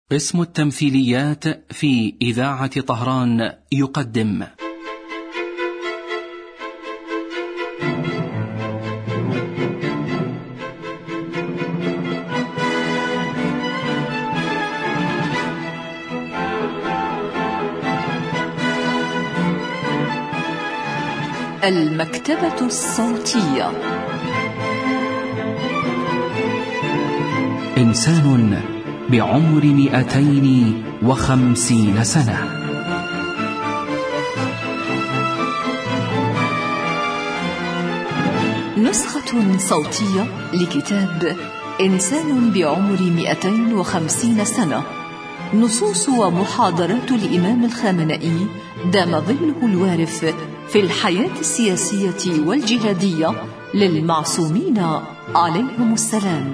قسم التمثيليات في إذاعة طهران يقدم المكتبة الصوتية. إنسان بعمر 250 سنة. نسخة صوتية لكتاب إنسان بعمر 250 سنة، نصوص ومحاضرات الإمام الخامنئي دام ظله الوارف في الحياة السياسية والجهادية للمعصومين عليهم السلام.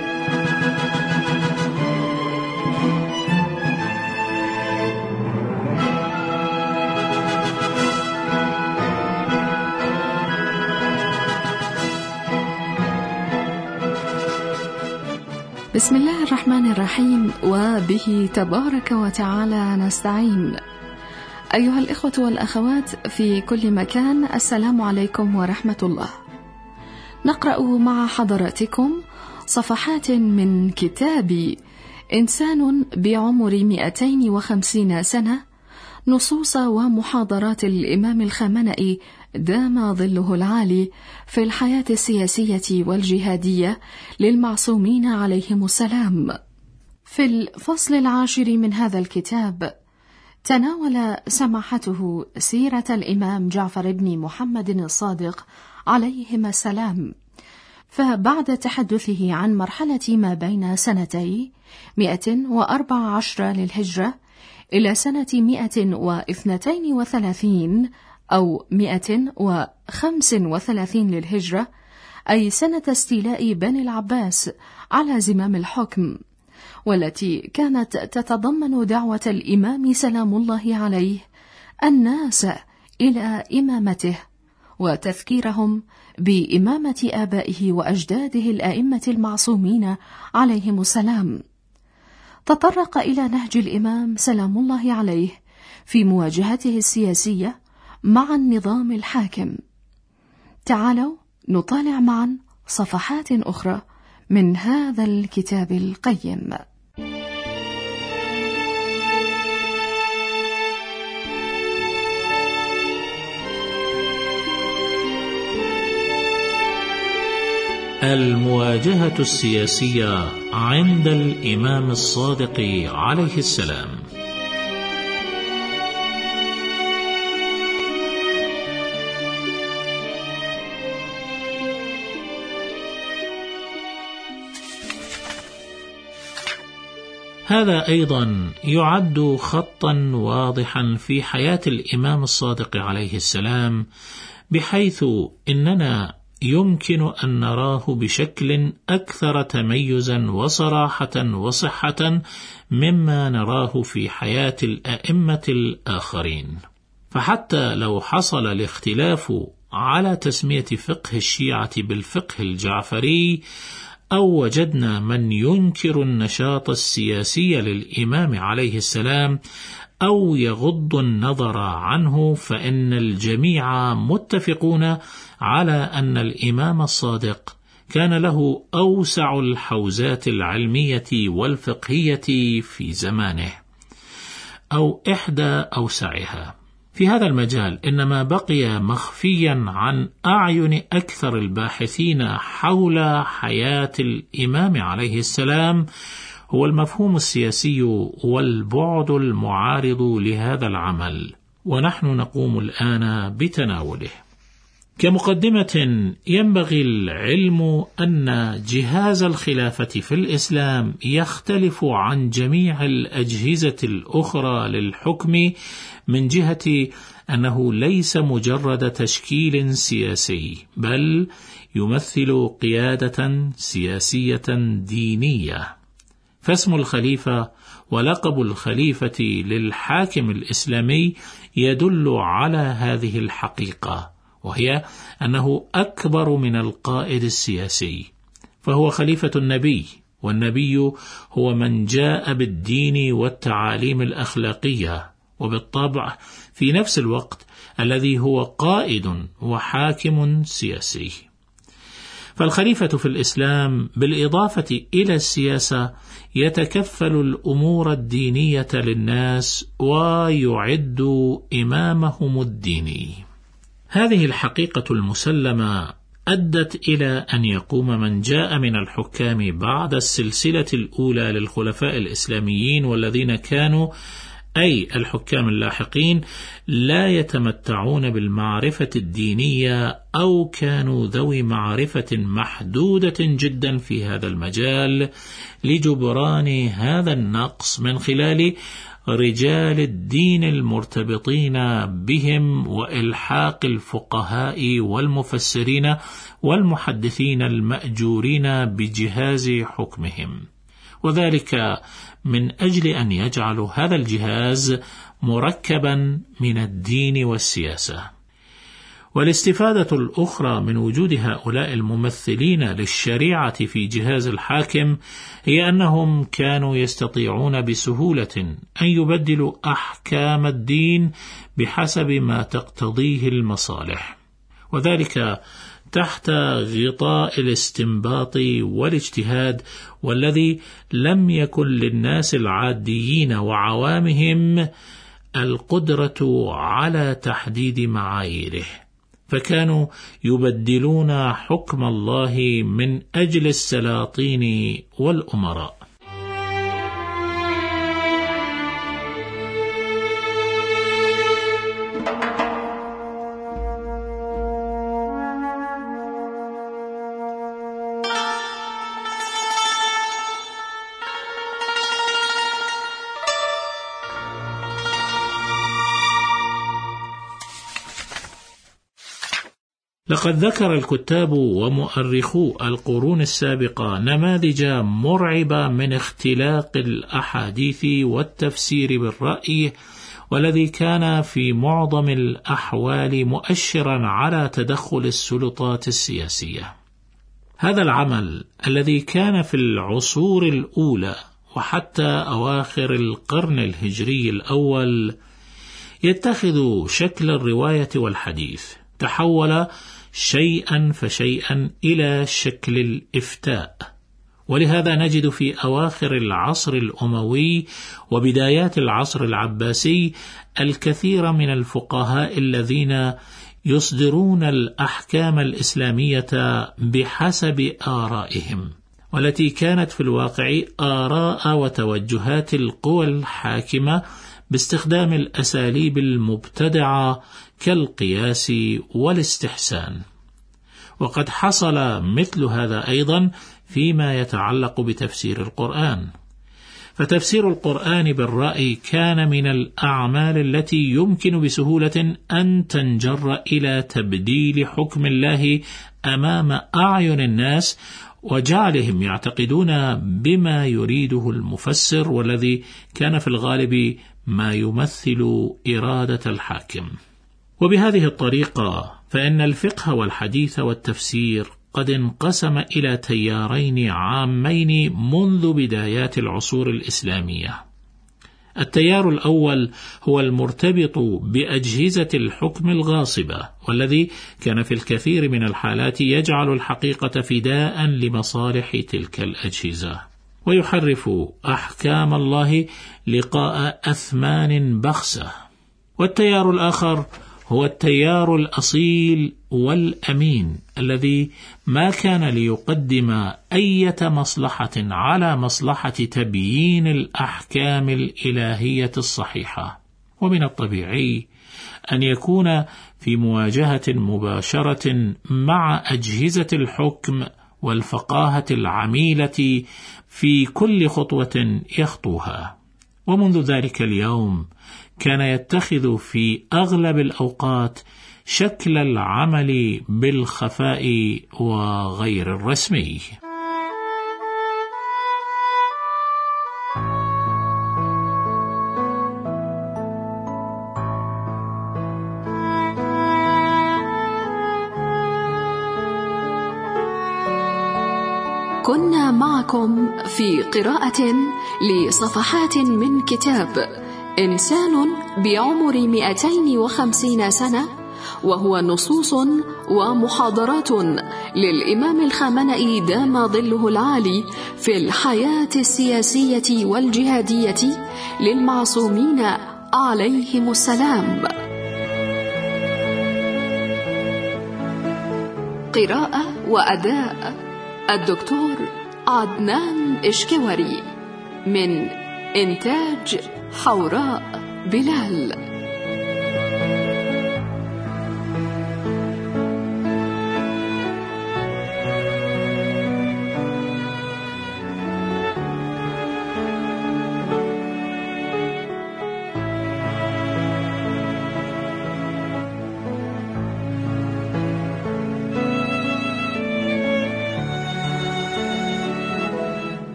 بسم الله الرحمن الرحيم، وبه تبارك وتعالى نستعين. أيها الإخوة والأخوات في كل مكان، السلام عليكم ورحمة الله. نقرأ مع حضراتكم صفحات من كتاب إنسان بعمر 250 سنة، نصوص ومحاضرات الإمام الخامنئي دام ظله العالي في الحياة السياسية والجهادية للمعصومين عليهم السلام. في الفصل 10 من هذا الكتاب تناول سماحته سيرة الإمام جعفر بن محمد الصادق عليهما السلام، فبعد تحدثه عن مرحلة ما بين سنتي 114 للهجرة إلى سنة 132 أو 135 للهجرة، أي سنة استيلاء بني العباس على زمام الحكم، والتي كانت تتضمن دعوة الإمام سلام الله عليه الناس إلى إمامته، وتذكيرهم بإمامة آبائه وأجداده الآئمة المعصومين عليهم السلام. تطرق إلى نهج الإمام سلام الله عليه في مواجهته السياسية مع النظام الحاكم. تعالوا نطالع معا صفحات أخرى من هذا الكتاب القيم. المواجهة السياسية عند الإمام الصادق عليه السلام. هذا أيضا يعد خطا واضحا في حياة الإمام الصادق عليه السلام، بحيث إننا يمكن أن نراه بشكل أكثر تميزا وصراحة وصحة مما نراه في حياة الأئمة الآخرين. فحتى لو حصل الاختلاف على تسمية فقه الشيعة بالفقه الجعفري، أو وجدنا من ينكر النشاط السياسي للإمام عليه السلام أو يغض النظر عنه، فإن الجميع متفقون على أن الإمام الصادق كان له أوسع الحوزات العلمية والفقهية في زمانه، أو إحدى أوسعها. في هذا المجال إنما بقي مخفيا عن أعين أكثر الباحثين حول حياة الإمام عليه السلام هو المفهوم السياسي والبعد المعارض لهذا العمل، ونحن نقوم الآن بتناوله. كمقدمة، ينبغي العلم أن جهاز الخلافة في الإسلام يختلف عن جميع الأجهزة الأخرى للحكم، من جهة أنه ليس مجرد تشكيل سياسي، بل يمثل قيادة سياسية دينية. فاسم الخليفة ولقب الخليفة للحاكم الإسلامي يدل على هذه الحقيقة، وهي أنه أكبر من القائد السياسي، فهو خليفة النبي والنبي هو من جاء بالدين والتعاليم الأخلاقية، وبالطبع في نفس الوقت الذي هو قائد وحاكم سياسي. فالخليفة في الإسلام بالإضافة إلى السياسة يتكفل الأمور الدينية للناس ويعد إمامهم الديني. هذه الحقيقة المسلمة أدت إلى أن يقوم من جاء من الحكام بعد السلسلة الأولى للخلفاء الإسلاميين، والذين كانوا أي الحكام اللاحقين لا يتمتعون بالمعرفة الدينية أو كانوا ذوي معرفة محدودة جدا في هذا المجال، لجبران هذا النقص من خلال رجال الدين المرتبطين بهم وإلحاق الفقهاء والمفسرين والمحدثين المأجورين بجهاز حكمهم، وذلك من أجل أن يجعلوا هذا الجهاز مركبا من الدين والسياسة. والاستفادة الأخرى من وجود هؤلاء الممثلين للشريعة في جهاز الحاكم هي أنهم كانوا يستطيعون بسهولة أن يبدلوا أحكام الدين بحسب ما تقتضيه المصالح، وذلك تحت غطاء الاستنباط والاجتهاد، والذي لم يكن للناس العاديين وعوامهم القدرة على تحديد معاييره، فكانوا يبدلون حكم الله من أجل السلاطين والأمراء. لقد ذكر الكتاب ومؤرخو القرون السابقة نماذج مرعبة من اختلاق الأحاديث والتفسير بالرأي، والذي كان في معظم الأحوال مؤشرا على تدخل السلطات السياسية. هذا العمل الذي كان في العصور الأولى وحتى أواخر القرن الهجري الأول يتخذ شكل الرواية والحديث، تحول شيئا فشيئا إلى شكل الإفتاء، ولهذا نجد في أواخر العصر الأموي وبدايات العصر العباسي الكثير من الفقهاء الذين يصدرون الأحكام الإسلامية بحسب آرائهم، والتي كانت في الواقع آراء وتوجهات القوى الحاكمة باستخدام الأساليب المبتدعة كالقياس والاستحسان. وقد حصل مثل هذا أيضا فيما يتعلق بتفسير القرآن، فتفسير القرآن بالرأي كان من الأعمال التي يمكن بسهولة أن تنجر إلى تبديل حكم الله أمام أعين الناس وجعلهم يعتقدون بما يريده المفسر، والذي كان في الغالب ما يمثل إرادة الحاكم. وبهذه الطريقة فإن الفقه والحديث والتفسير قد انقسم إلى تيارين عامين منذ بدايات العصور الإسلامية. التيار الأول هو المرتبط بأجهزة الحكم الغاصبة، والذي كان في الكثير من الحالات يجعل الحقيقة فداء لمصالح تلك الأجهزة، ويحرف أحكام الله لقاء أثمان بخسة. والتيار الآخر هو التيار الأصيل والأمين، الذي ما كان ليقدم أي مصلحة على مصلحة تبيين الأحكام الإلهية الصحيحة. ومن الطبيعي أن يكون في مواجهة مباشرة مع أجهزة الحكم والفقاهة العميلة في كل خطوة يخطوها. ومنذ ذلك اليوم كان يتخذ في أغلب الأوقات شكل العمل بالخفاء وغير الرسمي. كنا معكم في قراءة لصفحات من كتاب إنسان بعمر 250 سنة، وهو نصوص ومحاضرات للإمام الخامنئي دام ظله العالي في الحياة السياسية والجهادية للمعصومين عليهم السلام. قراءة وأداء الدكتور عدنان إشكواري، من إنتاج حوراء بلال.